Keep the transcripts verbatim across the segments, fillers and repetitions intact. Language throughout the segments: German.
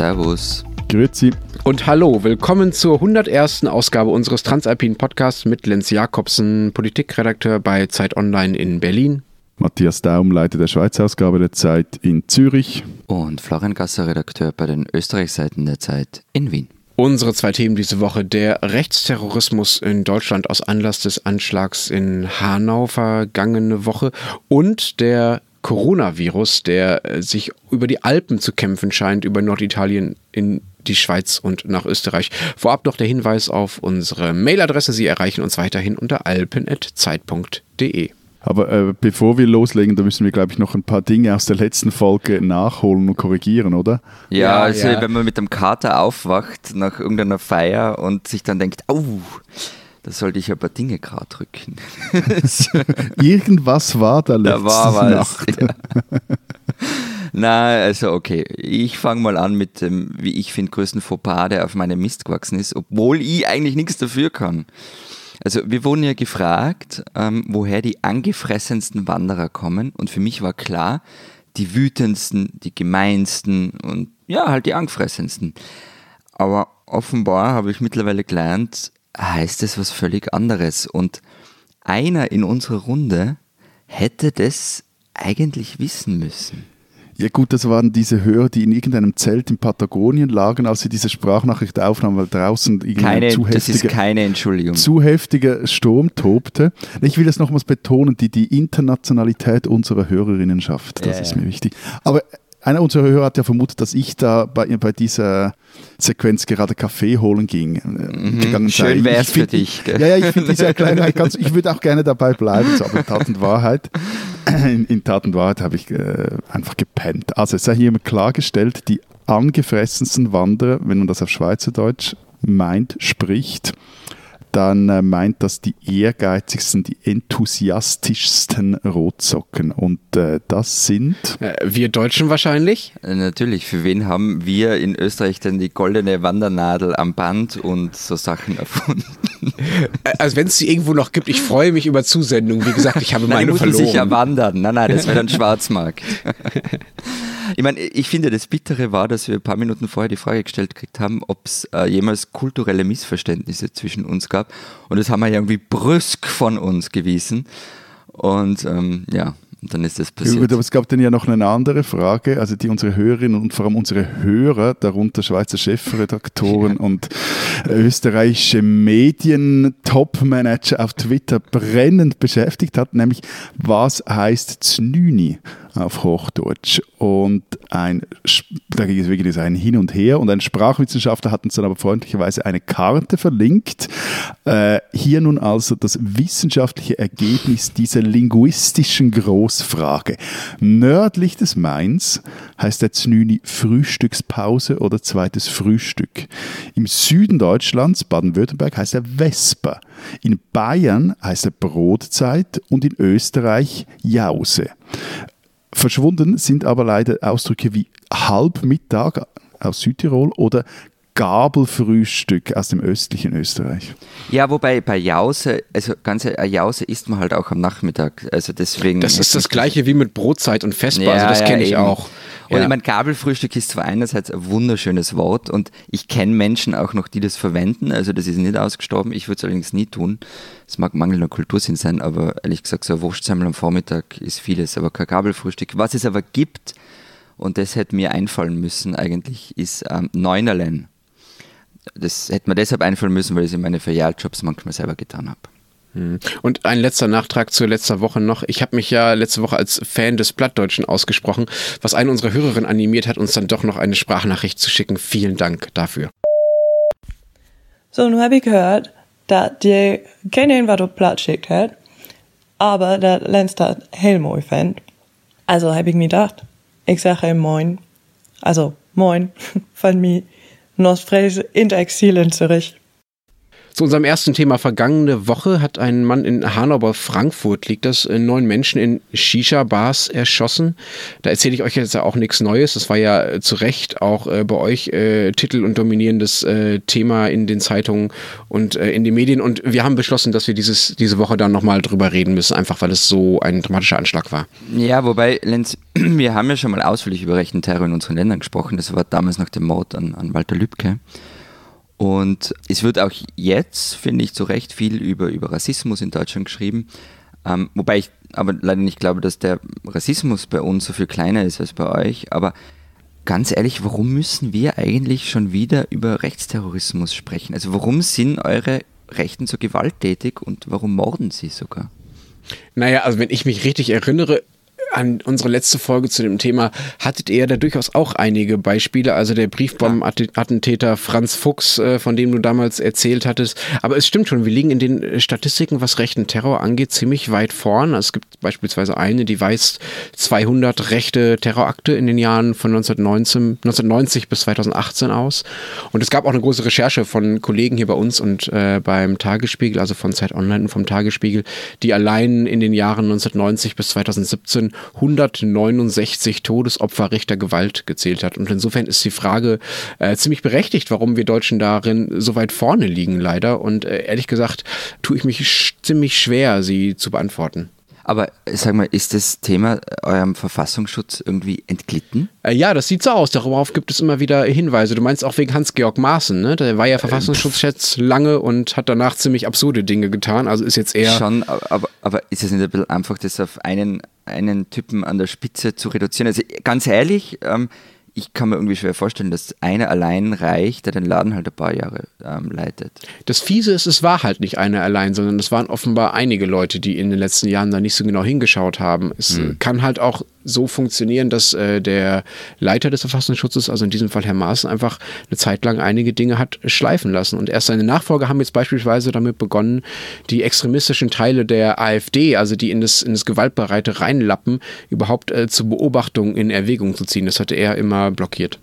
Servus. Grüezi. Und hallo, willkommen zur hundertersten Ausgabe unseres Transalpinen Podcasts mit Lenz Jakobsen, Politikredakteur bei Zeit Online in Berlin. Matthias Daum, Leiter der Schweiz-Ausgabe der Zeit in Zürich. Und Florian Gasser, Redakteur bei den Österreich-Seiten der Zeit in Wien. Unsere zwei Themen diese Woche: der Rechtsterrorismus in Deutschland aus Anlass des Anschlags in Hanau vergangene Woche und der Coronavirus, der sich über die Alpen zu kämpfen scheint, über Norditalien in die Schweiz und nach Österreich. Vorab noch der Hinweis auf unsere Mailadresse. Sie erreichen uns weiterhin unter alpen at zeit punkt de. Aber äh, bevor wir loslegen, da müssen wir, glaube ich, noch ein paar Dinge aus der letzten Folge nachholen und korrigieren, oder? Ja, ja also ja. Wenn man mit dem Kater aufwacht nach irgendeiner Feier und sich dann denkt, au, da sollte ich ein paar Dinge gerade drücken. Irgendwas war da letzte da war was, Nacht. Ja. Na, also okay, ich fange mal an mit dem, wie ich finde, größten Fauxpas, der auf meinem Mist gewachsen ist, obwohl ich eigentlich nichts dafür kann. Also wir wurden ja gefragt, ähm, woher die angefressensten Wanderer kommen, und für mich war klar, die wütendsten, die gemeinsten und ja, halt die angefressensten. Aber offenbar habe ich mittlerweile gelernt, heißt es was völlig anderes, und einer in unserer Runde hätte das eigentlich wissen müssen. Ja gut, das waren diese Hörer, die in irgendeinem Zelt in Patagonien lagen, als sie diese Sprachnachricht aufnahmen, weil draußen keine, zu das heftiger, ist keine Entschuldigung. zu heftiger Sturm tobte. Ich will das nochmals betonen, die, die Internationalität unserer Hörerinnenschaft, das ja, ist ja. mir wichtig. Aber einer unserer Hörer hat ja vermutet, dass ich da bei, bei dieser Sequenz gerade Kaffee holen ging. Mhm, schön wäre es für dich. Ja, ja, ich finde diese Erklärung ganz, ich würde auch gerne dabei bleiben, so, aber in Tat und Wahrheit, in, in Tat und Wahrheit habe ich äh, einfach gepennt. Also es sei hier immer klargestellt, die angefressensten Wanderer, wenn man das auf Schweizerdeutsch meint, spricht, dann äh, meint das die ehrgeizigsten, die enthusiastischsten Rotsocken. Und äh, das sind... Äh, wir Deutschen wahrscheinlich? Äh, natürlich. Für wen haben wir in Österreich denn die goldene Wandernadel am Band und so Sachen erfunden? Also wenn es sie irgendwo noch gibt, ich freue mich über Zusendungen. Wie gesagt, ich habe nein, meine die verloren. Nein, sich ja wandern. Nein, nein, das wäre dann Schwarzmarkt. Ich meine, ich finde, das Bittere war, dass wir ein paar Minuten vorher die Frage gestellt gekriegt haben, ob es äh, jemals kulturelle Missverständnisse zwischen uns gab. Und das haben wir ja irgendwie brüsk von uns gewiesen. Und ähm, ja, und dann ist das passiert. Ja, gut, aber es gab dann ja noch eine andere Frage, also die unsere Hörerinnen und vor allem unsere Hörer, darunter Schweizer Chefredaktoren ja. und österreichische Medien-Top-Manager auf Twitter brennend beschäftigt hat, nämlich was heißt Znüni auf Hochdeutsch? Und ein, dagegen ist ein Hin und Her, und ein Sprachwissenschaftler hat uns dann aber freundlicherweise eine Karte verlinkt. Äh, hier nun also das wissenschaftliche Ergebnis dieser linguistischen Großfrage. Nördlich des Mains heißt der Znüni Frühstückspause oder zweites Frühstück. Im Süden Deutschlands, Baden-Württemberg, heißt er Vesper. In Bayern heißt er Brotzeit und in Österreich Jause. Verschwunden sind aber leider Ausdrücke wie Halbmittag aus Südtirol oder Gabelfrühstück aus dem östlichen Österreich. Ja, wobei bei Jause, also ganze Jause isst man halt auch am Nachmittag, also deswegen... Das ist das Gleiche wie mit Brotzeit und Vesper, ja, also das ja, kenne ich eben. auch. Und ja. ich meine, Gabelfrühstück ist zwar einerseits ein wunderschönes Wort, und ich kenne Menschen auch noch, die das verwenden, also das ist nicht ausgestorben, ich würde es allerdings nie tun. Es mag mangelnder Kultursinn sein, aber ehrlich gesagt, so ein Wurstsemmel am Vormittag ist vieles, aber kein Gabelfrühstück. Was es aber gibt, und das hätte mir einfallen müssen eigentlich, ist ähm, Neunerlein. Das hätte mir deshalb einfallen müssen, weil ich es in meine Ferialjobs manchmal selber getan habe. Und ein letzter Nachtrag zur letzter Woche noch. Ich habe mich ja letzte Woche als Fan des Plattdeutschen ausgesprochen, was eine unserer Hörerinnen animiert hat, uns dann doch noch eine Sprachnachricht zu schicken. Vielen Dank dafür. So, nun habe ich gehört, dass die kennen, was du Platt schickt hat, aber dass Lenz das hellmooi fand. Also habe ich mir gedacht, ich sage ihm Moin, also Moin von mir, Nostfräse in Exil in Zürich. Zu unserem ersten Thema. Vergangene Woche hat ein Mann in Hanau bei Frankfurt, liegt das, neun Menschen in Shisha-Bars erschossen. Da erzähle ich euch jetzt ja auch nichts Neues. Das war ja zu Recht auch äh, bei euch äh, Titel und dominierendes äh, Thema in den Zeitungen und äh, in den Medien. Und wir haben beschlossen, dass wir dieses, diese Woche dann nochmal drüber reden müssen, einfach weil es so ein dramatischer Anschlag war. Ja, wobei, Lenz, wir haben ja schon mal ausführlich über rechten Terror in unseren Ländern gesprochen. Das war damals nach dem Mord an, an Walter Lübcke. Und es wird auch jetzt, finde ich, zu Recht viel über, über Rassismus in Deutschland geschrieben. Ähm, wobei ich aber leider nicht glaube, dass der Rassismus bei uns so viel kleiner ist als bei euch. Aber ganz ehrlich, warum müssen wir eigentlich schon wieder über Rechtsterrorismus sprechen? Also warum sind eure Rechten so gewalttätig und warum morden sie sogar? Naja, also wenn ich mich richtig erinnere, an unsere letzte Folge zu dem Thema hattet ihr da durchaus auch einige Beispiele, also der Briefbombenattentäter Franz Fuchs, äh, von dem du damals erzählt hattest. Aber es stimmt schon, wir liegen in den Statistiken, was rechten Terror angeht, ziemlich weit vorn. Es gibt beispielsweise eine, die weist zweihundert rechte Terrorakte in den Jahren von neunzehnhundertneunzehn, neunzehnhundertneunzig bis zweitausendachtzehn aus. Und es gab auch eine große Recherche von Kollegen hier bei uns und äh, beim Tagesspiegel, also von Zeit Online und vom Tagesspiegel, die allein in den Jahren neunzehnhundertneunzig bis zweitausendsiebzehn hundertneunundsechzig Todesopfer rechter Gewalt gezählt hat. Und insofern ist die Frage äh, ziemlich berechtigt, warum wir Deutschen darin so weit vorne liegen, leider. Und äh, ehrlich gesagt tue ich mich sch- ziemlich schwer, sie zu beantworten. Aber sag mal, ist das Thema eurem Verfassungsschutz irgendwie entglitten? Äh, ja, das sieht so aus. Darauf gibt es immer wieder Hinweise. Du meinst auch wegen Hans-Georg Maaßen, ne? Der war ja Verfassungsschutzchef lange und hat danach ziemlich absurde Dinge getan. Also ist jetzt eher... Schon, aber, aber ist es nicht ein bisschen einfach, das auf einen, einen Typen an der Spitze zu reduzieren? Also ganz ehrlich, ähm, ich kann mir irgendwie schwer vorstellen, dass einer allein reicht, der den Laden halt ein paar Jahre ähm, leitet. Das Fiese ist, es war halt nicht einer allein, sondern es waren offenbar einige Leute, die in den letzten Jahren da nicht so genau hingeschaut haben. Es hm. kann halt auch so funktionieren, dass äh, der Leiter des Verfassungsschutzes, also in diesem Fall Herr Maaßen, einfach eine Zeit lang einige Dinge hat schleifen lassen. Und erst seine Nachfolger haben jetzt beispielsweise damit begonnen, die extremistischen Teile der AfD, also die in das, in das Gewaltbereite reinlappen, überhaupt äh, zur Beobachtung in Erwägung zu ziehen. Das hatte er immer blockiert.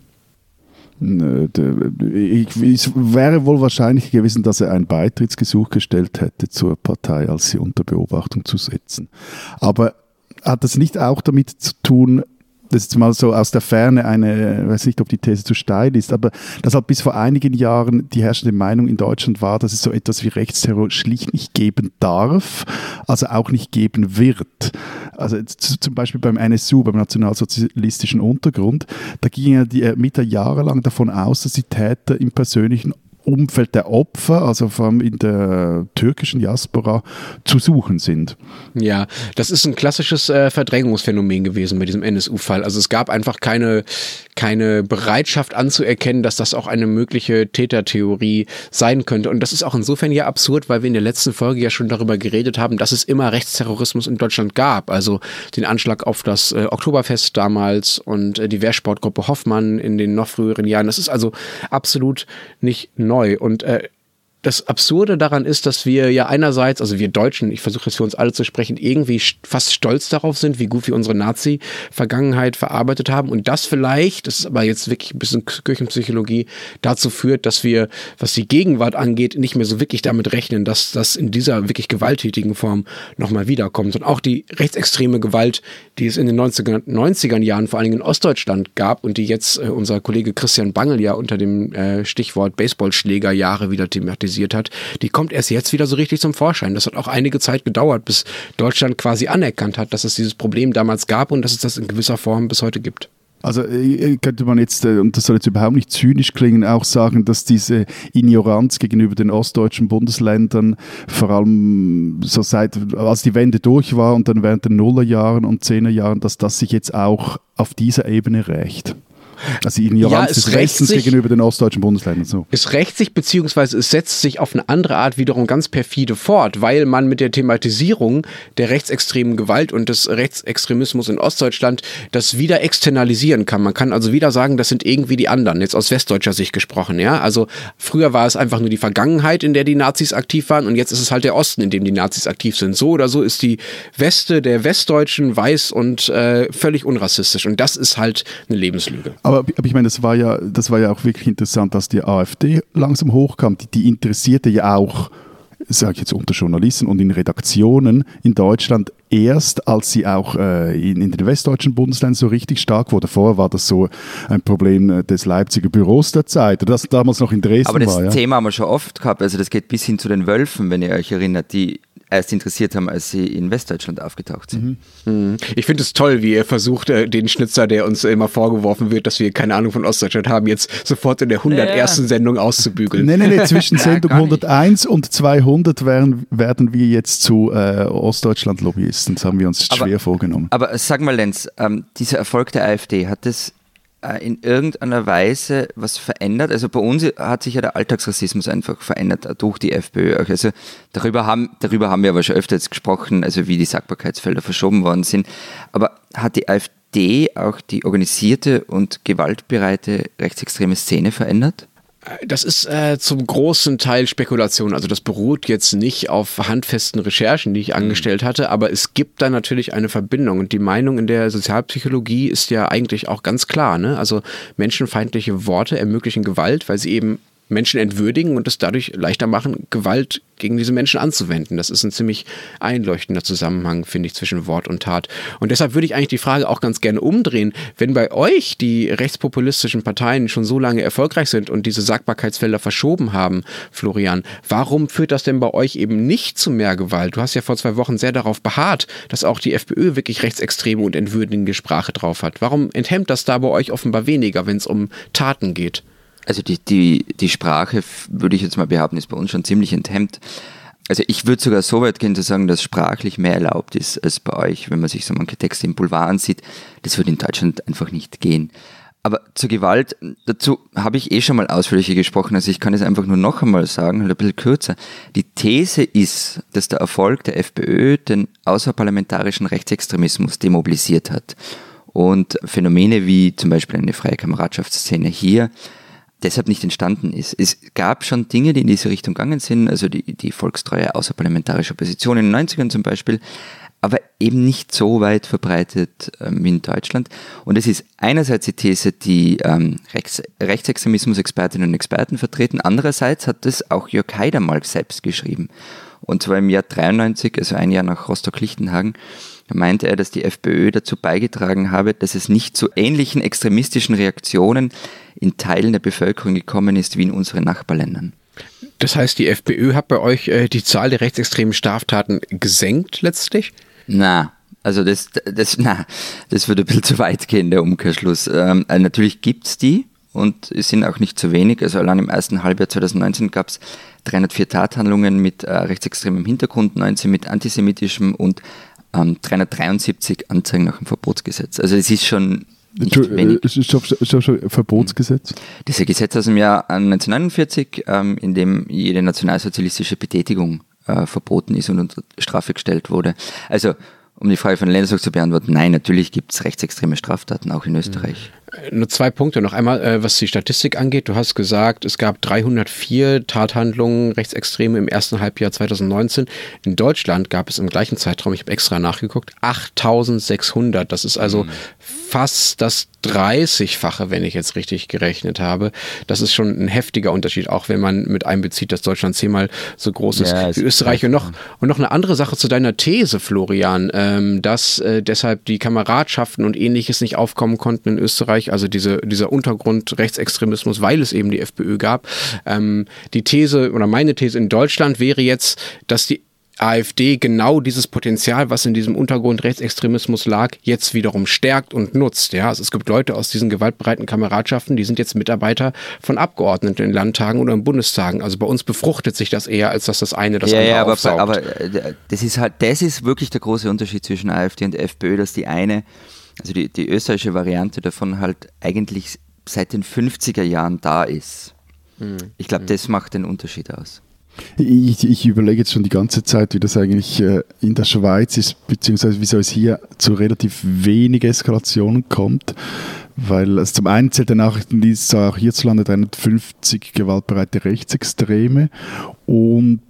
Ich, es wäre wohl wahrscheinlich gewesen, dass er ein Beitrittsgesuch gestellt hätte zur Partei, als sie unter Beobachtung zu setzen. Aber hat das nicht auch damit zu tun, das ist mal so aus der Ferne eine, ich weiß nicht, ob die These zu steil ist, aber dass halt bis vor einigen Jahren die herrschende Meinung in Deutschland war, dass es so etwas wie Rechtsterror schlicht nicht geben darf, also auch nicht geben wird. Also zum Beispiel beim N S U, beim nationalsozialistischen Untergrund, da gingen die Ermittler jahrelang davon aus, dass die Täter im persönlichen Umfeld der Opfer, also vor allem in der türkischen Diaspora, zu suchen sind. Ja, das ist ein klassisches äh, Verdrängungsphänomen gewesen bei diesem N S U-Fall. Also es gab einfach keine, keine Bereitschaft anzuerkennen, dass das auch eine mögliche Tätertheorie sein könnte. Und das ist auch insofern ja absurd, weil wir in der letzten Folge ja schon darüber geredet haben, dass es immer Rechtsterrorismus in Deutschland gab. Also den Anschlag auf das äh, Oktoberfest damals und äh, die Wehrsportgruppe Hoffmann in den noch früheren Jahren. Das ist also absolut nicht neu. Und äh, das Absurde daran ist, dass wir ja einerseits, also wir Deutschen, ich versuche jetzt für uns alle zu sprechen, irgendwie fast stolz darauf sind, wie gut wir unsere Nazi-Vergangenheit verarbeitet haben und das vielleicht, das ist aber jetzt wirklich ein bisschen Kirchenpsychologie, dazu führt, dass wir, was die Gegenwart angeht, nicht mehr so wirklich damit rechnen, dass das in dieser wirklich gewalttätigen Form nochmal wiederkommt. Und auch die rechtsextreme Gewalt, die es in den neunziger Jahren vor allen Dingen in Ostdeutschland gab und die jetzt äh, unser Kollege Christian Bangel ja unter dem äh, Stichwort Baseballschlägerjahre wieder thematisiert hat, die kommt erst jetzt wieder so richtig zum Vorschein. Das hat auch einige Zeit gedauert, bis Deutschland quasi anerkannt hat, dass es dieses Problem damals gab und dass es das in gewisser Form bis heute gibt. Also könnte man jetzt, und das soll jetzt überhaupt nicht zynisch klingen, auch sagen, dass diese Ignoranz gegenüber den ostdeutschen Bundesländern vor allem so seit, als die Wende durch war und dann während den Nullerjahren und Zehnerjahren, dass das sich jetzt auch auf dieser Ebene rächt. Also die Ignoranz ja, des Rechtens gegenüber den ostdeutschen Bundesländern. So. Es rächt sich, beziehungsweise es setzt sich auf eine andere Art wiederum ganz perfide fort, weil man mit der Thematisierung der rechtsextremen Gewalt und des Rechtsextremismus in Ostdeutschland das wieder externalisieren kann. Man kann also wieder sagen, das sind irgendwie die anderen, jetzt aus westdeutscher Sicht gesprochen. Ja? Also früher war es einfach nur die Vergangenheit, in der die Nazis aktiv waren und jetzt ist es halt der Osten, in dem die Nazis aktiv sind. So oder so ist die Weste der Westdeutschen weiß und äh, völlig unrassistisch und das ist halt eine Lebenslüge. Aber, aber ich meine, das war ja, das war ja auch wirklich interessant, dass die AfD langsam hochkam. Die, die interessierte ja auch, sage ich jetzt unter Journalisten und in Redaktionen in Deutschland erst, als sie auch äh, in, in den westdeutschen Bundesländern so richtig stark wurde. Vorher war das so ein Problem des Leipziger Büros der Zeit, das damals noch in Dresden Aber das war. Ja. Thema haben wir schon oft gehabt, also das geht bis hin zu den Wölfen, wenn ihr euch erinnert, die erst interessiert haben, als sie in Westdeutschland aufgetaucht sind. Mhm. Ich finde es toll, wie ihr versucht, den Schnitzer, der uns immer vorgeworfen wird, dass wir keine Ahnung von Ostdeutschland haben, jetzt sofort in der hundertersten Ja. Sendung auszubügeln. Nein, nein, nein, zwischen Sendung hunderteins und zweihundert werden, werden wir jetzt zu äh, Ostdeutschland-Lobbyisten. Das haben wir uns schwer aber, vorgenommen. Aber sag mal, Lenz, ähm, dieser Erfolg der AfD, hat das äh, in irgendeiner Weise was verändert? Also bei uns hat sich ja der Alltagsrassismus einfach verändert durch die FPÖ. Also darüber haben, darüber haben wir aber schon öfter jetzt gesprochen, also wie die Sagbarkeitsfelder verschoben worden sind. Aber hat die AfD auch die organisierte und gewaltbereite rechtsextreme Szene verändert? Das ist äh, zum großen Teil Spekulation. Also das beruht jetzt nicht auf handfesten Recherchen, die ich angestellt hatte, aber es gibt da natürlich eine Verbindung. Und die Meinung in der Sozialpsychologie ist ja eigentlich auch ganz klar, ne? Also menschenfeindliche Worte ermöglichen Gewalt, weil sie eben Menschen entwürdigen und es dadurch leichter machen, Gewalt gegen diese Menschen anzuwenden. Das ist ein ziemlich einleuchtender Zusammenhang, finde ich, zwischen Wort und Tat. Und deshalb würde ich eigentlich die Frage auch ganz gerne umdrehen. Wenn bei euch die rechtspopulistischen Parteien schon so lange erfolgreich sind und diese Sagbarkeitsfelder verschoben haben, Florian, warum führt das denn bei euch eben nicht zu mehr Gewalt? Du hast ja vor zwei Wochen sehr darauf beharrt, dass auch die FPÖ wirklich rechtsextreme und entwürdigende Sprache drauf hat. Warum enthemmt das da bei euch offenbar weniger, wenn es um Taten geht? Also die, die, die Sprache, würde ich jetzt mal behaupten, ist bei uns schon ziemlich enthemmt. Also ich würde sogar so weit gehen zu sagen, dass sprachlich mehr erlaubt ist als bei euch, wenn man sich so manche Texte im Boulevard ansieht. Das würde in Deutschland einfach nicht gehen. Aber zur Gewalt, dazu habe ich eh schon mal ausführlicher gesprochen, also ich kann es einfach nur noch einmal sagen, halt ein bisschen kürzer. Die These ist, dass der Erfolg der FPÖ den außerparlamentarischen Rechtsextremismus demobilisiert hat. Und Phänomene wie zum Beispiel eine freie Kameradschaftsszene hier deshalb nicht entstanden ist. Es gab schon Dinge, die in diese Richtung gegangen sind, also die, die volkstreue außerparlamentarische Opposition in den neunzigern zum Beispiel, aber eben nicht so weit verbreitet ähm, wie in Deutschland. Und es ist einerseits die These, die ähm, Rechts, Rechtsextremismus-Expertinnen und Experten vertreten, andererseits hat das auch Jörg Haider mal selbst geschrieben. Und zwar im Jahr dreiundneunzig, also ein Jahr nach Rostock-Lichtenhagen, meinte er, dass die FPÖ dazu beigetragen habe, dass es nicht zu ähnlichen extremistischen Reaktionen in Teilen der Bevölkerung gekommen ist wie in unseren Nachbarländern. Das heißt, die FPÖ hat bei euch äh, die Zahl der rechtsextremen Straftaten gesenkt letztlich? Na, also das, das, na, das würde ein bisschen zu weit gehen, der Umkehrschluss. Ähm, also natürlich gibt es die und es sind auch nicht zu wenig. Also allein im ersten Halbjahr zweitausendneunzehn gab es dreihundertvier Tathandlungen mit äh, rechtsextremem Hintergrund, neunzehn mit antisemitischem und ähm, dreihundertdreiundsiebzig Anzeigen nach dem Verbotsgesetz. Also es ist schon nicht wenig. Es ist schon, schon, schon ein Verbotsgesetz? Das ist ein Gesetz aus dem Jahr neunzehnhundertneunundvierzig, ähm, in dem jede nationalsozialistische Betätigung äh, verboten ist und unter Strafe gestellt wurde. Also, um die Frage von Lenz zu beantworten, nein, natürlich gibt es rechtsextreme Straftaten auch in Österreich. Nur zwei Punkte noch. Einmal, äh, was die Statistik angeht. Du hast gesagt, es gab dreihundertvier Tathandlungen Rechtsextreme im ersten Halbjahr zweitausendneunzehn. In Deutschland gab es im gleichen Zeitraum, ich habe extra nachgeguckt, achttausendsechshundert. Das ist also mhm. fast das dreißigfache, wenn ich jetzt richtig gerechnet habe. Das ist schon ein heftiger Unterschied, auch wenn man mit einbezieht, dass Deutschland zehnmal so groß ist ja, wie Österreich. Und noch, und noch eine andere Sache zu deiner These, Florian, ähm, dass äh, deshalb die Kameradschaften und Ähnliches nicht aufkommen konnten in Österreich, also diese, dieser Untergrund Rechtsextremismus, weil es eben die FPÖ gab. Ähm, die These oder meine These in Deutschland wäre jetzt, dass die AfD genau dieses Potenzial, was in diesem Untergrund Rechtsextremismus lag, jetzt wiederum stärkt und nutzt. Ja, also es gibt Leute aus diesen gewaltbereiten Kameradschaften, die sind jetzt Mitarbeiter von Abgeordneten in Landtagen oder in Bundestagen. Also bei uns befruchtet sich das eher, als dass das eine das ja, andere ja, aber, aufsaugt. aber das ist halt, das ist wirklich der große Unterschied zwischen AfD und FPÖ, dass die eine, also die, die österreichische Variante davon halt eigentlich seit den fünfziger Jahren da ist. Hm. Ich glaube, das macht den Unterschied aus. Ich, ich überlege jetzt schon die ganze Zeit, wie das eigentlich äh, in der Schweiz ist, beziehungsweise wieso es hier zu relativ wenig Eskalationen kommt. Weil also zum einen zählt der Nachrichtendienst auch hierzulande dreihundertfünfzig gewaltbereite Rechtsextreme und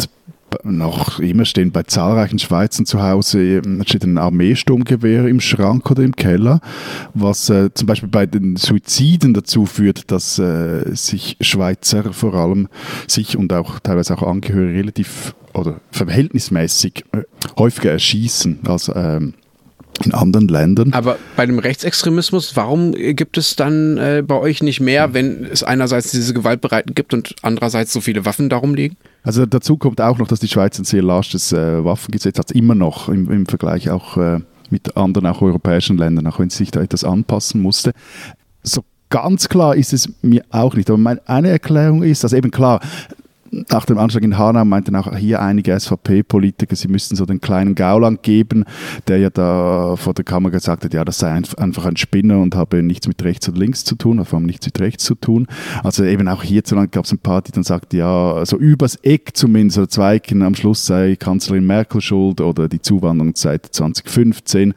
noch immer stehen bei zahlreichen Schweizern zu Hause steht ein Armeesturmgewehr im Schrank oder im Keller, was äh, zum Beispiel bei den Suiziden dazu führt, dass äh, sich Schweizer vor allem sich und auch teilweise auch Angehörige relativ oder verhältnismäßig äh, häufiger erschießen als ähm, in anderen Ländern. Aber bei dem Rechtsextremismus, warum gibt es dann äh, bei euch nicht mehr, wenn es einerseits diese Gewaltbereiten gibt und andererseits so viele Waffen darum liegen? Also dazu kommt auch noch, dass die Schweiz ein sehr larsches äh, Waffengesetz hat, immer noch im, im Vergleich auch äh, mit anderen auch europäischen Ländern, auch wenn sie sich da etwas anpassen musste. So ganz klar ist es mir auch nicht. Aber meine, eine Erklärung ist, also eben klar, nach dem Anschlag in Hanau meinten auch hier einige S V P-Politiker, sie müssten so den kleinen Gauland geben, der ja da vor der Kamera gesagt hat, ja, das sei einfach ein Spinner und habe nichts mit rechts oder links zu tun, vor allem nichts mit rechts zu tun. Also eben auch hierzulande gab es ein paar, die dann sagten, ja, so übers Eck zumindest, oder zwei Ecken am Schluss sei Kanzlerin Merkel schuld oder die Zuwanderung seit zwanzig fünfzehn.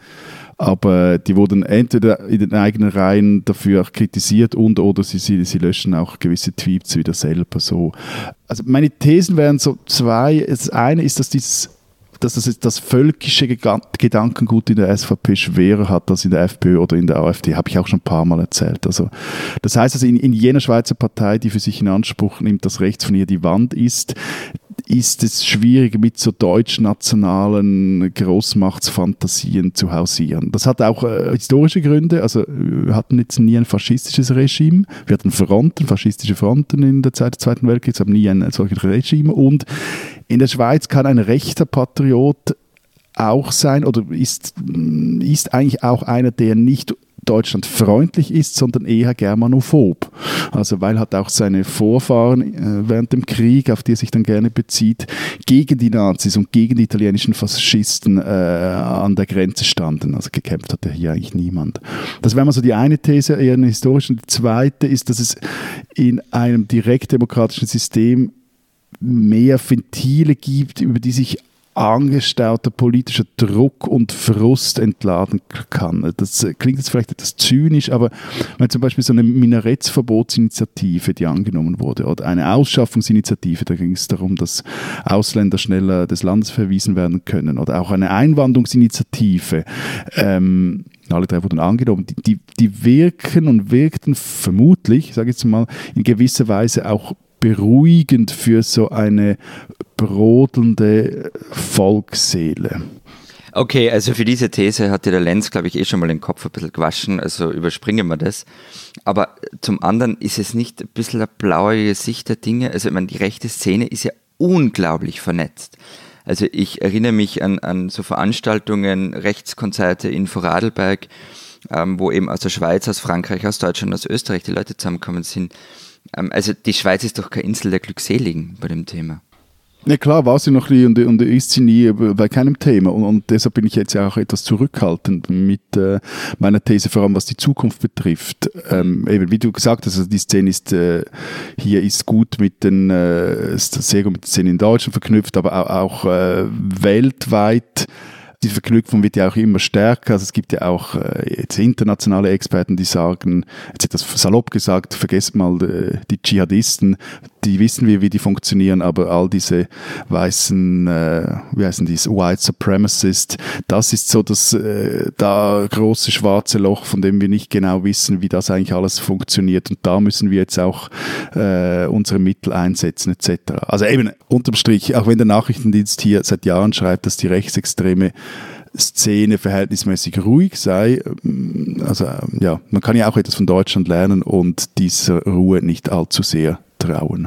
Aber die wurden entweder in den eigenen Reihen dafür auch kritisiert und oder sie, sie, sie löschen auch gewisse Tweets wieder selber so. Also meine Thesen wären so zwei. Das eine ist, dass dieses dass das, das völkische Gedankengut in der S V P schwerer hat als in der FPÖ oder in der AfD, habe ich auch schon ein paar Mal erzählt. Also, das heißt, also in, in jener Schweizer Partei, die für sich in Anspruch nimmt, dass rechts von ihr die Wand ist, ist es schwierig, mit so deutschnationalen Großmachtsfantasien zu hausieren. Das hat auch äh, historische Gründe. Also wir hatten jetzt nie ein faschistisches Regime. Wir hatten Fronten, faschistische Fronten in der Zeit des Zweiten Weltkriegs, aber nie ein solches Regime. Und in der Schweiz kann ein rechter Patriot auch sein oder ist, ist eigentlich auch einer, der nicht deutschlandfreundlich ist, sondern eher germanophob. Also weil hat auch seine Vorfahren äh, während dem Krieg, auf die er sich dann gerne bezieht, gegen die Nazis und gegen die italienischen Faschisten äh, an der Grenze standen. Also gekämpft hat ja hier eigentlich niemand. Das wäre mal so die eine These, eher eine historische. Und die zweite ist, dass es in einem direktdemokratischen System mehr Ventile gibt, über die sich angestauter politischer Druck und Frust entladen kann. Das klingt jetzt vielleicht etwas zynisch, aber wenn zum Beispiel so eine Minarettsverbotsinitiative, die angenommen wurde, oder eine Ausschaffungsinitiative, da ging es darum, dass Ausländer schneller des Landes verwiesen werden können, oder auch eine Einwanderungsinitiative, ähm, alle drei wurden angenommen, die, die, die wirken und wirkten vermutlich, sage ich jetzt mal, in gewisser Weise auch beruhigend für so eine brodelnde Volksseele. Okay, also für diese These hatte der Lenz, glaube ich, eh schon mal den Kopf ein bisschen gewaschen, also überspringen wir das. Aber zum anderen ist es nicht ein bisschen eine blauäugige Sicht der Dinge. Also ich meine, die rechte Szene ist ja unglaublich vernetzt. Also ich erinnere mich an, an so Veranstaltungen, Rechtskonzerte in Vorarlberg, ähm, wo eben aus der Schweiz, aus Frankreich, aus Deutschland, aus Österreich die Leute zusammengekommen sind. Ähm, also die Schweiz ist doch keine Insel der Glückseligen bei dem Thema. Ja klar, war sie noch nie und, und ist sie nie bei keinem Thema und, und deshalb bin ich jetzt ja auch etwas zurückhaltend mit äh, meiner These, vor allem was die Zukunft betrifft. Ähm, eben, wie du gesagt hast, also die Szene ist äh, hier ist gut mit den äh, ist sehr gut mit der Szene in Deutschland verknüpft, aber auch, auch äh, weltweit. Die Verknüpfung wird ja auch immer stärker. Also es gibt ja auch äh, jetzt internationale Experten, die sagen, jetzt etwas salopp gesagt, vergesst mal äh, die Dschihadisten, die wissen wir, wie die funktionieren, aber all diese weißen, äh, wie heißen die, White Supremacists, das ist so das äh, da große schwarze Loch, von dem wir nicht genau wissen, wie das eigentlich alles funktioniert. Und da müssen wir jetzt auch äh, unsere Mittel einsetzen et cetera. Also eben unterm Strich, auch wenn der Nachrichtendienst hier seit Jahren schreibt, dass die rechtsextreme Szene verhältnismäßig ruhig sei. Also ja, man kann ja auch etwas von Deutschland lernen und dieser Ruhe nicht allzu sehr trauen.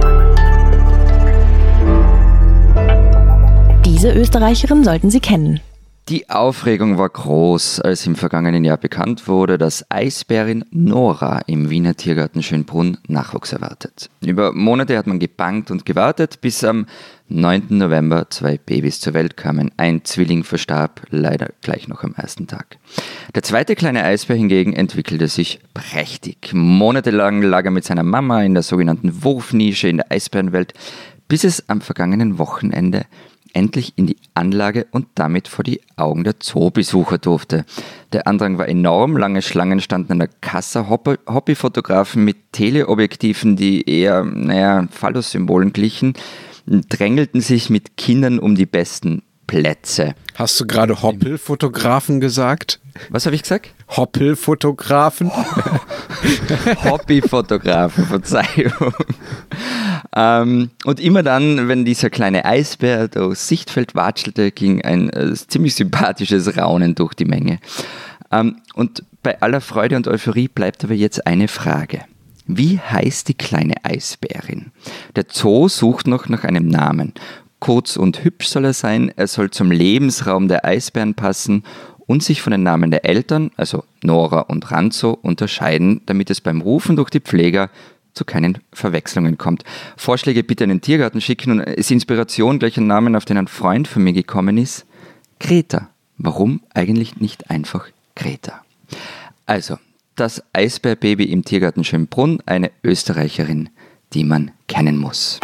Diese Österreicherin sollten Sie kennen. Die Aufregung war groß, als im vergangenen Jahr bekannt wurde, dass Eisbärin Nora im Wiener Tiergarten Schönbrunn Nachwuchs erwartet. Über Monate hat man gebangt und gewartet, bis am neunten November zwei Babys zur Welt kamen. Ein Zwilling verstarb leider gleich noch am ersten Tag. Der zweite kleine Eisbär hingegen entwickelte sich prächtig. Monatelang lag er mit seiner Mama in der sogenannten Wurfnische in der Eisbärenwelt, bis es am vergangenen Wochenende endlich in die Anlage und damit vor die Augen der Zoobesucher durfte. Der Andrang war enorm, lange Schlangen standen an der Kasse, Hobbyfotografen mit Teleobjektiven, die eher, naja, Phallus-Symbolen glichen, drängelten sich mit Kindern um die besten Plätze. Hast du gerade Hoppelfotografen gesagt? Was habe ich gesagt? Hoppelfotografen? Hobbyfotografen, Verzeihung. ähm, und immer dann, wenn dieser kleine Eisbär durchs Sichtfeld watschelte, ging ein äh, ziemlich sympathisches Raunen durch die Menge. Ähm, und bei aller Freude und Euphorie bleibt aber jetzt eine Frage. Wie heißt die kleine Eisbärin? Der Zoo sucht noch nach einem Namen. Kurz und hübsch soll er sein, er soll zum Lebensraum der Eisbären passen und sich von den Namen der Eltern, also Nora und Ranzo, unterscheiden, damit es beim Rufen durch die Pfleger zu keinen Verwechslungen kommt. Vorschläge bitte an den Tiergarten schicken und ist Inspiration gleich ein Namen, auf den ein Freund von mir gekommen ist. Greta. Warum eigentlich nicht einfach Greta? Also, das Eisbärbaby im Tiergarten Schönbrunn, eine Österreicherin, die man kennen muss.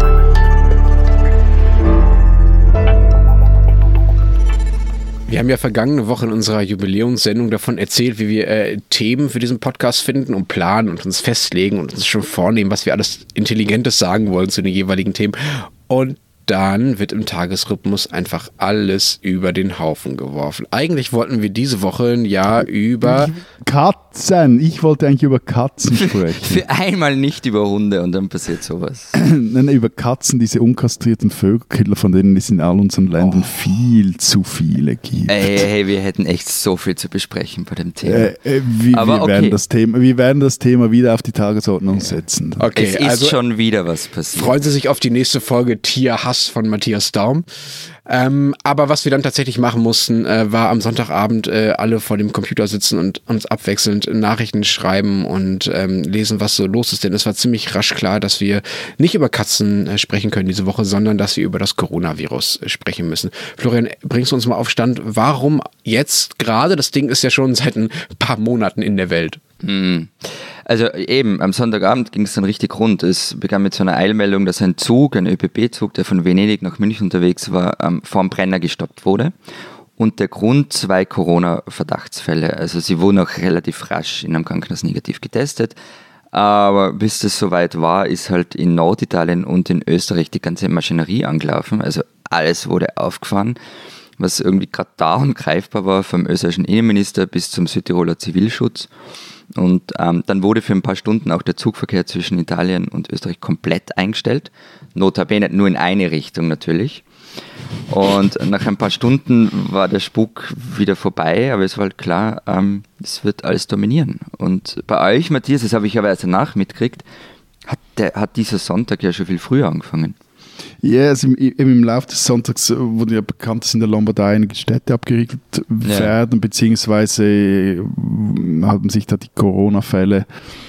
Wir haben ja vergangene Woche in unserer Jubiläumssendung davon erzählt, wie wir äh, Themen für diesen Podcast finden und planen und uns festlegen und uns schon vornehmen, was wir alles Intelligentes sagen wollen zu den jeweiligen Themen. Und dann wird im Tagesrhythmus einfach alles über den Haufen geworfen. Eigentlich wollten wir diese Woche ein Jahr über... Katzen! Ich wollte eigentlich über Katzen sprechen. Für einmal nicht über Hunde und dann passiert sowas. Nein, über Katzen, diese unkastrierten Vögelkiller, von denen es in all unseren Ländern oh. viel zu viele gibt. Ey, hey, wir hätten echt so viel zu besprechen bei dem Thema. Äh, äh, wir, Aber wir, okay. werden das Thema, wir werden das Thema wieder auf die Tagesordnung setzen. Okay, es ist also schon wieder was passiert. Freuen Sie sich auf die nächste Folge Tierhass von Matthias Daum. Ähm, aber was wir dann tatsächlich machen mussten, äh, war am Sonntagabend äh, alle vor dem Computer sitzen und uns abwechselnd Nachrichten schreiben und ähm, lesen, was so los ist. Denn es war ziemlich rasch klar, dass wir nicht über Katzen äh, sprechen können diese Woche, sondern dass wir über das Coronavirus äh, sprechen müssen. Florian, bringst du uns mal auf Stand, warum jetzt gerade? Das Ding ist ja schon seit ein paar Monaten in der Welt. Hm. Also eben, am Sonntagabend ging es dann richtig rund. Es begann mit so einer Eilmeldung, dass ein Zug, ein ÖBB-Zug, der von Venedig nach München unterwegs war, ähm, vorm Brenner gestoppt wurde. Und der Grund, zwei Corona-Verdachtsfälle. Also sie wurden auch relativ rasch in einem Krankenhaus negativ getestet. Aber bis das soweit war, ist halt in Norditalien und in Österreich die ganze Maschinerie angelaufen. Also alles wurde aufgefahren, was irgendwie gerade da und greifbar war, vom österreichischen Innenminister bis zum Südtiroler Zivilschutz. Und ähm, dann wurde für ein paar Stunden auch der Zugverkehr zwischen Italien und Österreich komplett eingestellt. Notabene nur in eine Richtung natürlich. Und nach ein paar Stunden war der Spuk wieder vorbei, aber es war halt klar, ähm, es wird alles dominieren. Und bei euch, Matthias, das habe ich aber erst danach mitgekriegt, hat, der, hat dieser Sonntag ja schon viel früher angefangen. Ja, also im, im, im Laufe des Sonntags wurde ja bekannt, dass in der Lombardei einige Städte abgeriegelt werden, ja. beziehungsweise haben sich da die Corona-Fälle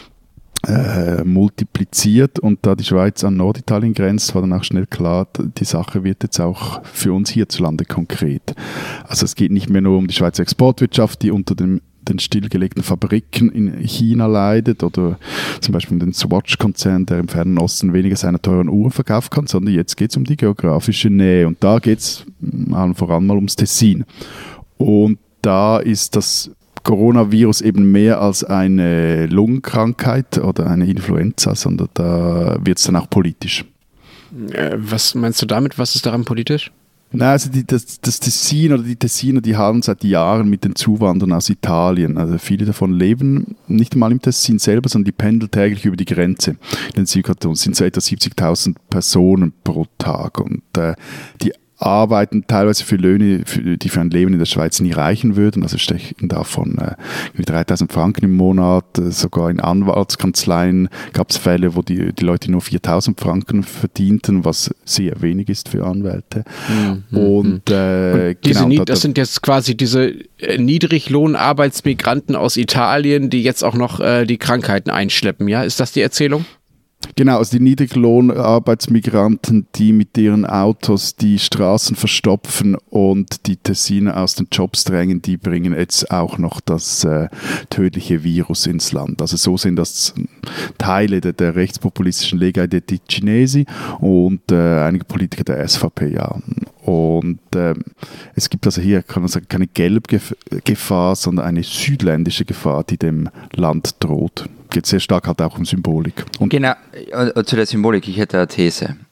äh, multipliziert und da die Schweiz an Norditalien grenzt, war dann auch schnell klar, die Sache wird jetzt auch für uns hierzulande konkret. Also es geht nicht mehr nur um die Schweizer Exportwirtschaft, die unter dem den stillgelegten Fabriken in China leidet oder zum Beispiel um den Swatch-Konzern, der im Fernen Osten weniger seiner teuren Uhren verkaufen kann, sondern jetzt geht es um die geografische Nähe und da geht es vor allem mal ums Tessin. Und da ist das Coronavirus eben mehr als eine Lungenkrankheit oder eine Influenza, sondern da wird es dann auch politisch. Äh, was meinst du damit? Was ist daran politisch? Nein, also die, das, das Tessin oder die Tessiner, die haben seit Jahren mit den Zuwanderern aus Italien. Also viele davon leben nicht mal im Tessin selber, sondern die pendeln täglich über die Grenze. In den Südkanton sind so etwa siebzigtausend Personen pro Tag. Und äh, die arbeiten teilweise für Löhne, für, die für ein Leben in der Schweiz nie reichen würden. Also stechen davon äh, dreitausend Franken im Monat. Äh, sogar in Anwaltskanzleien gab es Fälle, wo die, die Leute nur viertausend Franken verdienten, was sehr wenig ist für Anwälte. Mhm. Und, äh, Und diese genau, Nied- da, das sind jetzt quasi diese äh, Niedriglohnarbeitsmigranten aus Italien, die jetzt auch noch äh, die Krankheiten einschleppen. Ja, ist das die Erzählung? Genau, also die Niedriglohnarbeitsmigranten, die mit ihren Autos die Straßen verstopfen und die Tessiner aus den Jobs drängen, die bringen jetzt auch noch das äh, tödliche Virus ins Land. Also so sind das Teile der, der rechtspopulistischen Lega dei Ticinesi und äh, einige Politiker der S V P, ja. Und äh, es gibt also hier, kann man sagen, keine Gelbgefahr, sondern eine südländische Gefahr, die dem Land droht. Geht sehr stark halt auch um Symbolik. Und genau, zu der Symbolik, ich hätte eine These.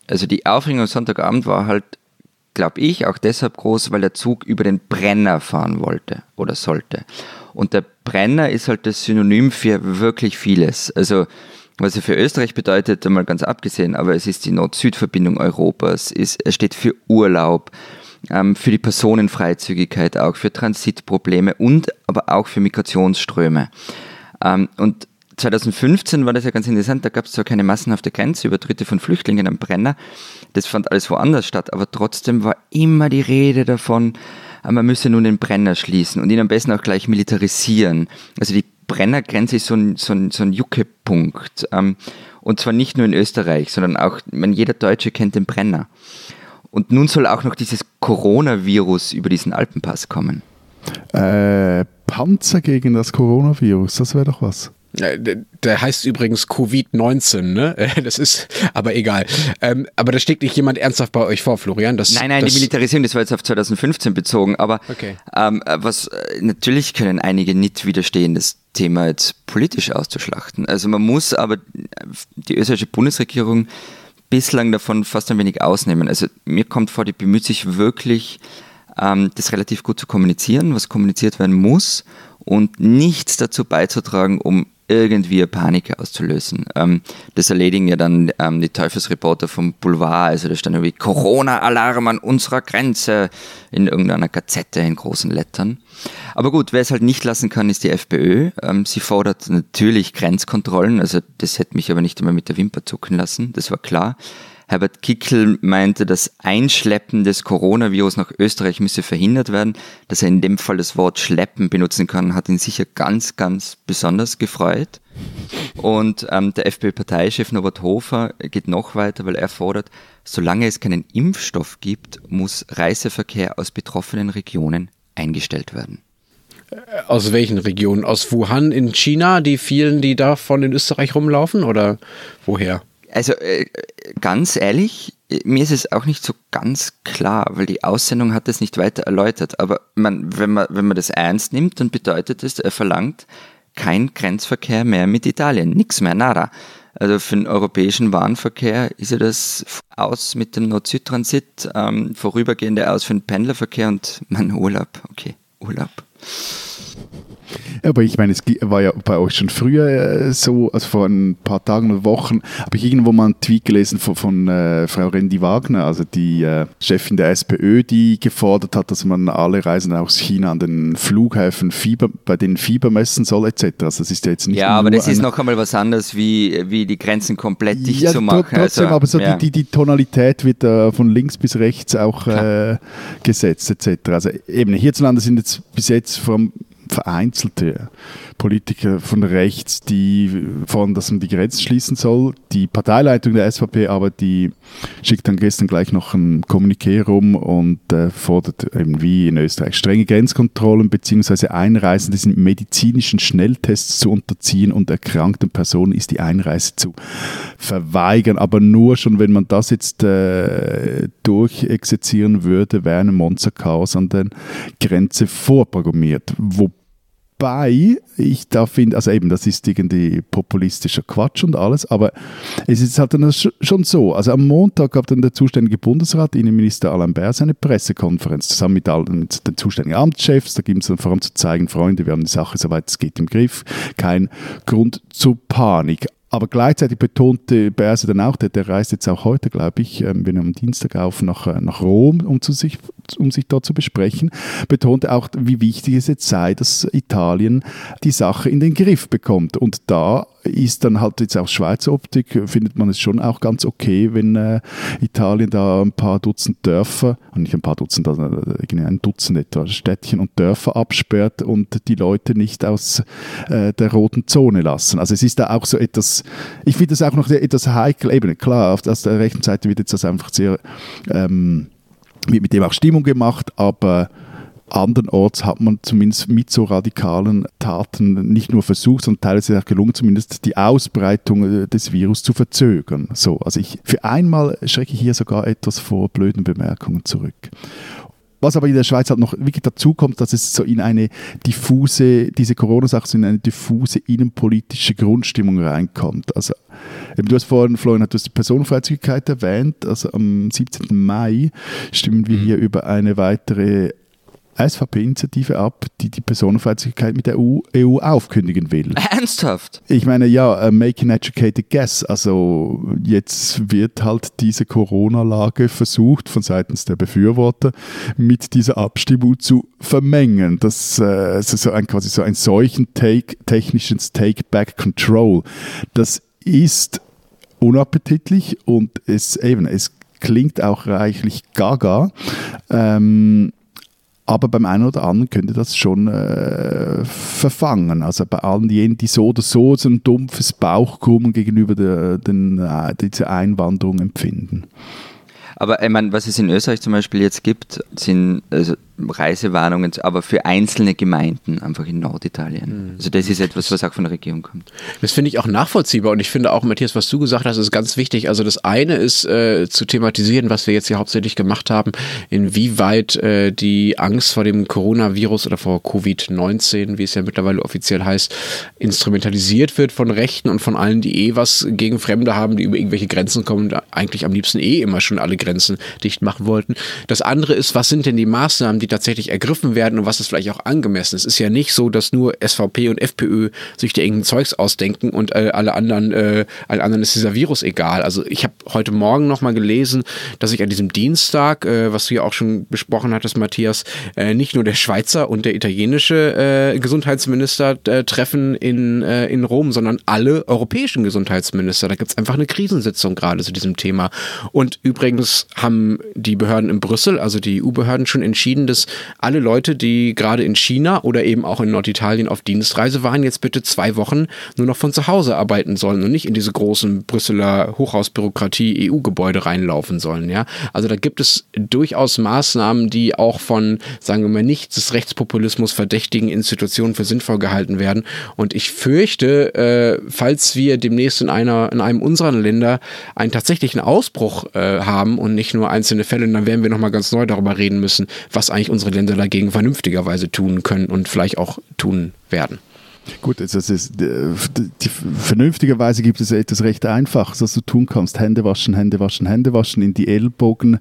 Also die Aufregung am Sonntagabend war halt, glaube ich, auch deshalb groß, weil der Zug über den Brenner fahren wollte oder sollte. Und der Brenner ist halt das Synonym für wirklich vieles. Also was er für Österreich bedeutet, einmal ganz abgesehen, aber es ist die Nord-Süd-Verbindung Europas, ist, er steht für Urlaub, ähm, für die Personenfreizügigkeit auch, für Transitprobleme und aber auch für Migrationsströme. Ähm, und zwanzig fünfzehn war das ja ganz interessant, da gab es zwar keine massenhafte Grenzübertritte von Flüchtlingen am Brenner, das fand alles woanders statt, aber trotzdem war immer die Rede davon, man müsse nun den Brenner schließen und ihn am besten auch gleich militarisieren. Also die Brennergrenze ist so ein, so ein, so ein Juckepunkt. Ähm, und zwar nicht nur in Österreich, sondern auch, ich meine, jeder Deutsche kennt den Brenner. Und nun soll auch noch dieses Coronavirus über diesen Alpenpass kommen. Äh, Panzer gegen das Coronavirus, das wäre doch was. Der heißt übrigens Covid neunzehn, ne? Das ist, aber egal. Ähm, aber da steckt nicht jemand ernsthaft bei euch vor, Florian? Das, nein, nein, das die Militarisierung, das war jetzt auf zwanzig fünfzehn bezogen, aber okay. ähm, was natürlich können einige nicht widerstehen, das Thema jetzt politisch auszuschlachten. Also man muss aber die österreichische Bundesregierung bislang davon fast ein wenig ausnehmen. Also mir kommt vor, die bemüht sich wirklich, ähm, das relativ gut zu kommunizieren, was kommuniziert werden muss und nichts dazu beizutragen, um irgendwie Panik auszulösen. Ähm, das erledigen ja dann ähm, die Teufelsreporter vom Boulevard, also da stand irgendwie Corona-Alarm an unserer Grenze in irgendeiner Gazette in großen Lettern. Aber gut, wer es halt nicht lassen kann, ist die FPÖ. Ähm, sie fordert natürlich Grenzkontrollen, also das hätte mich aber nicht einmal mit der Wimper zucken lassen, das war klar. Herbert Kickl meinte, das Einschleppen des Coronavirus nach Österreich müsse verhindert werden. Dass er in dem Fall das Wort Schleppen benutzen kann, hat ihn sicher ganz, ganz besonders gefreut. Und ähm, der FPÖ-Parteichef Norbert Hofer geht noch weiter, weil er fordert, solange es keinen Impfstoff gibt, muss Reiseverkehr aus betroffenen Regionen eingestellt werden. Aus welchen Regionen? Aus Wuhan in China, die vielen, die davon in Österreich rumlaufen, oder woher? Also äh, ganz ehrlich, mir ist es auch nicht so ganz klar, weil die Aussendung hat das nicht weiter erläutert. Aber man, wenn, man, wenn man das ernst nimmt, dann bedeutet es, er verlangt kein Grenzverkehr mehr mit Italien, nichts mehr, nada. Also für den europäischen Warenverkehr ist ja das aus mit dem Nord-Süd-Transit, ähm, vorübergehende aus für den Pendlerverkehr und mein Urlaub, okay, Urlaub. Aber ich meine, es war ja bei euch schon früher äh, so, also vor ein paar Tagen oder Wochen, habe ich irgendwo mal einen Tweet gelesen von, von äh, Frau Rendi Wagner, also die äh, Chefin der SPÖ, die gefordert hat, dass man alle Reisenden aus China an den Flughäfen Fieber, bei denen Fieber messen soll et cetera. Also das ist ja jetzt nicht ja, nur aber das ist eine, noch einmal was anderes, wie, wie die Grenzen komplett dicht ja, zu machen. Trotzdem, also, aber so ja. die, die, die Tonalität wird äh, von links bis rechts auch äh, gesetzt et cetera. Also eben hierzulande sind jetzt bis jetzt vom vereinzelte Politiker von rechts, die fordern, dass man die Grenzen schließen soll. Die Parteileitung der S V P aber, die schickt dann gestern gleich noch ein Kommuniqué rum und äh, fordert eben wie in Österreich strenge Grenzkontrollen bzw. Einreisende sind medizinischen Schnelltests zu unterziehen und erkrankten Personen ist die Einreise zu verweigern. Aber nur schon, wenn man das jetzt äh, durchexerzieren würde, wäre ein Monsterchaos an der Grenze vorprogrammiert. Wo Wobei ich da finde, also eben, das ist irgendwie populistischer Quatsch und alles, aber es ist halt dann schon so. Also am Montag gab dann der zuständige Bundesrat, Innenminister Alain Berset, eine Pressekonferenz zusammen mit allen mit den zuständigen Amtschefs. Da ging es dann vor allem zu zeigen, Freunde, wir haben die Sache soweit es geht im Griff. Kein Grund zur Panik. Aber gleichzeitig betonte Berset dann auch, der, der reist jetzt auch heute, glaube ich, ähm, wir nehmen am Dienstag auf nach, nach Rom, um, zu sich, um sich dort zu besprechen, betonte auch, wie wichtig es jetzt sei, dass Italien die Sache in den Griff bekommt. Und da ist dann halt jetzt aus Schweizer Optik, findet man es schon auch ganz okay, wenn äh, Italien da ein paar Dutzend Dörfer, nicht ein paar Dutzend, also ein Dutzend etwa Städtchen und Dörfer absperrt und die Leute nicht aus äh, der roten Zone lassen. Also es ist da auch so etwas, ich finde das auch noch etwas heikel, eben klar, auf der rechten Seite wird jetzt das einfach sehr, ähm, wird mit dem auch Stimmung gemacht, aber andernorts hat man zumindest mit so radikalen Taten nicht nur versucht, sondern teilweise auch gelungen, zumindest die Ausbreitung des Virus zu verzögern. So, also ich, für einmal schrecke ich hier sogar etwas vor blöden Bemerkungen zurück. Was aber in der Schweiz halt noch wirklich dazu kommt, dass es so in eine diffuse, diese Corona-Sache so in eine diffuse innenpolitische Grundstimmung reinkommt. Also Eben, du hast vorhin, Florian, du hast die Personenfreizügigkeit erwähnt. Also am siebzehnten Mai stimmen wir hier über eine weitere S V P-Initiative ab, die die Personenfreizügigkeit mit der E U aufkündigen will. Ernsthaft? Ich meine, ja, uh, make an educated guess. Also jetzt wird halt diese Corona-Lage versucht, von seitens der Befürworter mit dieser Abstimmung zu vermengen. Das äh, ist so ein, quasi so ein solchen take, technisches Take-Back-Control. Das ist unappetitlich und es, eben, es klingt auch reichlich gaga. Ähm, Aber beim einen oder anderen könnte das schon äh, verfangen. Also bei allen jenen, die so oder so so ein dumpfes Bauchkrummen gegenüber der, den, äh, dieser Einwanderung empfinden. Aber ich meine, was es in Österreich zum Beispiel jetzt gibt, sind also Reisewarnungen, aber für einzelne Gemeinden einfach in Norditalien. Mhm. Also das ist etwas, was auch von der Regierung kommt. Das finde ich auch nachvollziehbar und ich finde auch, Matthias, was du gesagt hast, ist ganz wichtig. Also das eine ist äh, zu thematisieren, was wir jetzt hier hauptsächlich gemacht haben, inwieweit äh, die Angst vor dem Coronavirus oder vor Covid neunzehn, wie es ja mittlerweile offiziell heißt, instrumentalisiert wird von Rechten und von allen, die eh was gegen Fremde haben, die über irgendwelche Grenzen kommen und eigentlich am liebsten eh immer schon alle Grenzen dicht machen wollten. Das andere ist, was sind denn die Maßnahmen, die tatsächlich ergriffen werden und was ist vielleicht auch angemessen. Es ist ja nicht so, dass nur S V P und FPÖ sich da irgendein Zeugs ausdenken und äh, alle anderen, äh, allen anderen ist dieser Virus egal. Also ich habe heute Morgen nochmal gelesen, dass sich an diesem Dienstag, äh, was du ja auch schon besprochen hattest, Matthias, äh, nicht nur der Schweizer und der italienische äh, Gesundheitsminister äh, treffen in, äh, in Rom, sondern alle europäischen Gesundheitsminister. Da gibt es einfach eine Krisensitzung gerade zu diesem Thema. Und übrigens haben die Behörden in Brüssel, also die E U-Behörden, schon entschieden, dass alle Leute, die gerade in China oder eben auch in Norditalien auf Dienstreise waren, jetzt bitte zwei Wochen nur noch von zu Hause arbeiten sollen und nicht in diese großen Brüsseler Hochhausbürokratie-E U-Gebäude reinlaufen sollen. Ja? Also da gibt es durchaus Maßnahmen, die auch von, sagen wir mal, nicht des Rechtspopulismus verdächtigen Institutionen für sinnvoll gehalten werden. Und ich fürchte, äh, falls wir demnächst in einer, in einem unserer Länder einen tatsächlichen Ausbruch äh, haben und nicht nur einzelne Fälle, dann werden wir nochmal ganz neu darüber reden müssen, was eigentlich unsere Länder dagegen vernünftigerweise tun können und vielleicht auch tun werden. Gut, also es ist, die, die, vernünftigerweise gibt es etwas recht Einfaches, was du tun kannst. Hände waschen, Hände waschen, Hände waschen, in die Ellbogen,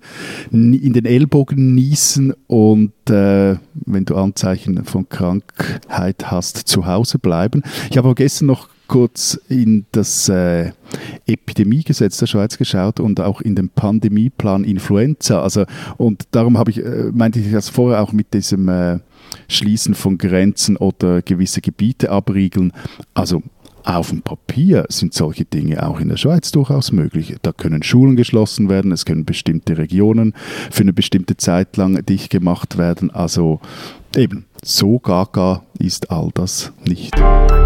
in den Ellbogen niesen und äh, wenn du Anzeichen von Krankheit hast, zu Hause bleiben. Ich habe aber gestern noch kurz in das äh, Epidemiegesetz der Schweiz geschaut und auch in den Pandemieplan Influenza. Also, und darum habe ich, äh, meinte ich das vorher auch mit diesem äh, Schließen von Grenzen oder gewisse Gebiete abriegeln. Also auf dem Papier sind solche Dinge auch in der Schweiz durchaus möglich. Da können Schulen geschlossen werden, es können bestimmte Regionen für eine bestimmte Zeit lang dicht gemacht werden. Also eben, so gaga ist all das nicht.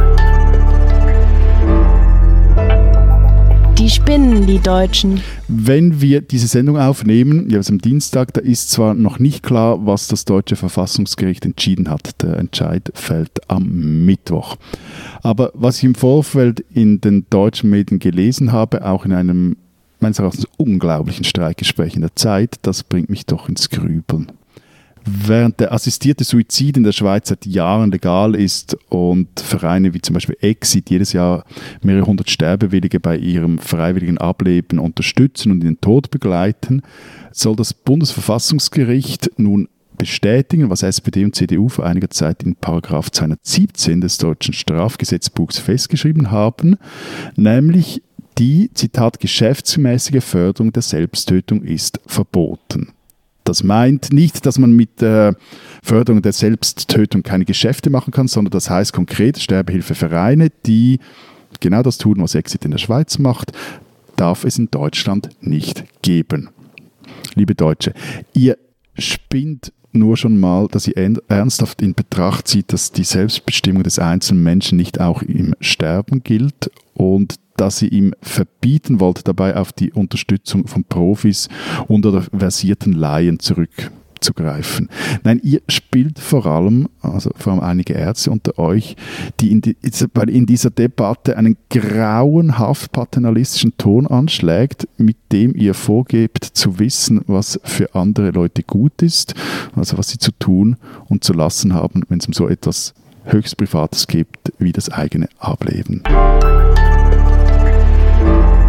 Die spinnen, die Deutschen. Wenn wir diese Sendung aufnehmen, ja, also am Dienstag, da ist zwar noch nicht klar, was das deutsche Verfassungsgericht entschieden hat. Der Entscheid fällt am Mittwoch. Aber was ich im Vorfeld in den deutschen Medien gelesen habe, auch in einem meines Erachtens unglaublichen Streikgespräch in der Zeit, das bringt mich doch ins Grübeln. Während der assistierte Suizid in der Schweiz seit Jahren legal ist und Vereine wie zum Beispiel Exit jedes Jahr mehrere hundert Sterbewillige bei ihrem freiwilligen Ableben unterstützen und in den Tod begleiten, soll das Bundesverfassungsgericht nun bestätigen, was S P D und C D U vor einiger Zeit in Paragraph zweihundertsiebzehn des deutschen Strafgesetzbuchs festgeschrieben haben, nämlich die, Zitat, geschäftsmäßige Förderung der Selbsttötung ist verboten. Das meint nicht, dass man mit der Förderung der Selbsttötung keine Geschäfte machen kann, sondern das heißt konkret, Sterbehilfevereine, die genau das tun, was Exit in der Schweiz macht, darf es in Deutschland nicht geben. Liebe Deutsche, ihr spinnt nur schon mal, dass ihr ernsthaft in Betracht zieht, dass die Selbstbestimmung des einzelnen Menschen nicht auch im Sterben gilt und dass sie ihm verbieten wollte, dabei auf die Unterstützung von Profis und oder versierten Laien zurückzugreifen. Nein, ihr spielt vor allem, also vor allem einige Ärzte unter euch, die in, die, in dieser Debatte einen grauenhaft paternalistischen Ton anschlägt, mit dem ihr vorgebt zu wissen, was für andere Leute gut ist, also was sie zu tun und zu lassen haben, wenn es um so etwas höchst Privates geht, wie das eigene Ableben.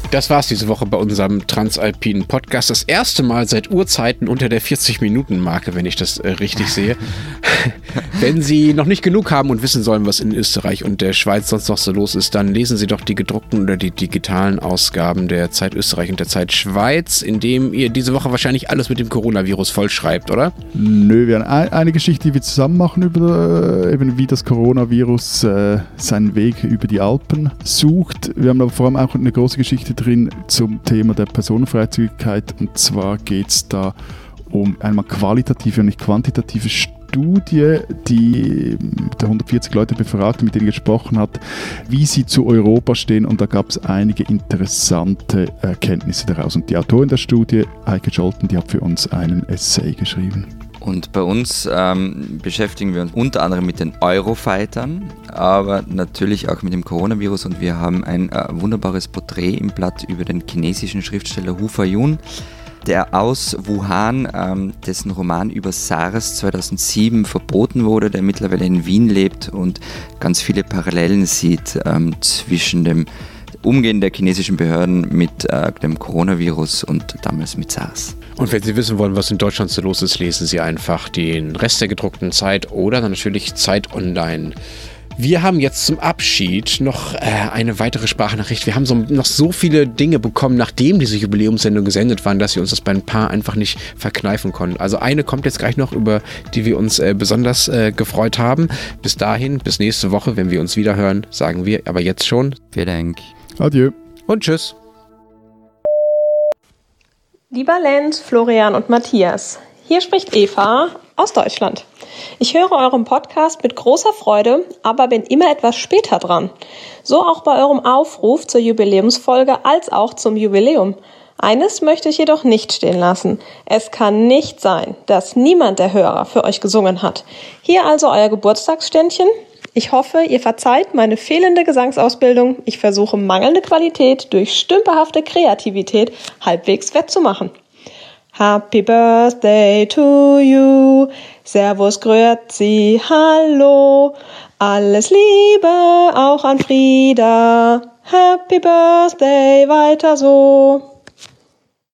Das war's diese Woche bei unserem Transalpinen Podcast. Das erste Mal seit Urzeiten unter der vierzig-Minuten-Marke, wenn ich das äh, richtig sehe. Wenn Sie noch nicht genug haben und wissen sollen, was in Österreich und der Schweiz sonst noch so los ist, dann lesen Sie doch die gedruckten oder die digitalen Ausgaben der Zeit Österreich und der Zeit Schweiz, in dem ihr diese Woche wahrscheinlich alles mit dem Coronavirus vollschreibt, oder? Nö, wir haben ein, eine Geschichte, die wir zusammen machen, über äh, eben wie das Coronavirus äh, seinen Weg über die Alpen sucht. Wir haben aber vor allem auch eine große Geschichte drin zum Thema der Personenfreizügigkeit, und zwar geht es da um einmal qualitative und nicht quantitative Studie, die hundertvierzig Leute befragt, mit denen gesprochen hat, wie sie zu Europa stehen, und da gab es einige interessante Erkenntnisse daraus. Und die Autorin der Studie, Eike Scholten, die hat für uns einen Essay geschrieben. Und bei uns ähm, beschäftigen wir uns unter anderem mit den Eurofightern, aber natürlich auch mit dem Coronavirus, und wir haben ein äh, wunderbares Porträt im Blatt über den chinesischen Schriftsteller Hu Fayun, der aus Wuhan, ähm, dessen Roman über SARS zweitausendsieben verboten wurde, der mittlerweile in Wien lebt und ganz viele Parallelen sieht ähm, zwischen dem Umgehen der chinesischen Behörden mit äh, dem Coronavirus und damals mit SARS. Und wenn Sie wissen wollen, was in Deutschland so los ist, lesen Sie einfach den Rest der gedruckten Zeit oder dann natürlich Zeit Online. Wir haben jetzt zum Abschied noch äh, eine weitere Sprachnachricht. Wir haben so, noch so viele Dinge bekommen, nachdem diese Jubiläumssendung gesendet waren, dass wir uns das bei ein paar einfach nicht verkneifen konnten. Also eine kommt jetzt gleich noch, über die wir uns äh, besonders äh, gefreut haben. Bis dahin, bis nächste Woche, wenn wir uns wieder hören, sagen wir aber jetzt schon. Vielen Dank. Adieu. Und tschüss. Lieber Lenz, Florian und Matthias, hier spricht Eva aus Deutschland. Ich höre euren Podcast mit großer Freude, aber bin immer etwas später dran. So auch bei eurem Aufruf zur Jubiläumsfolge als auch zum Jubiläum. Eines möchte ich jedoch nicht stehen lassen. Es kann nicht sein, dass niemand der Hörer für euch gesungen hat. Hier also euer Geburtstagsständchen. Ich hoffe, ihr verzeiht meine fehlende Gesangsausbildung. Ich versuche mangelnde Qualität durch stümperhafte Kreativität halbwegs wettzumachen. Happy Birthday to you, Servus, Grüezi, Hallo, alles Liebe auch an Frieda, Happy Birthday, weiter so.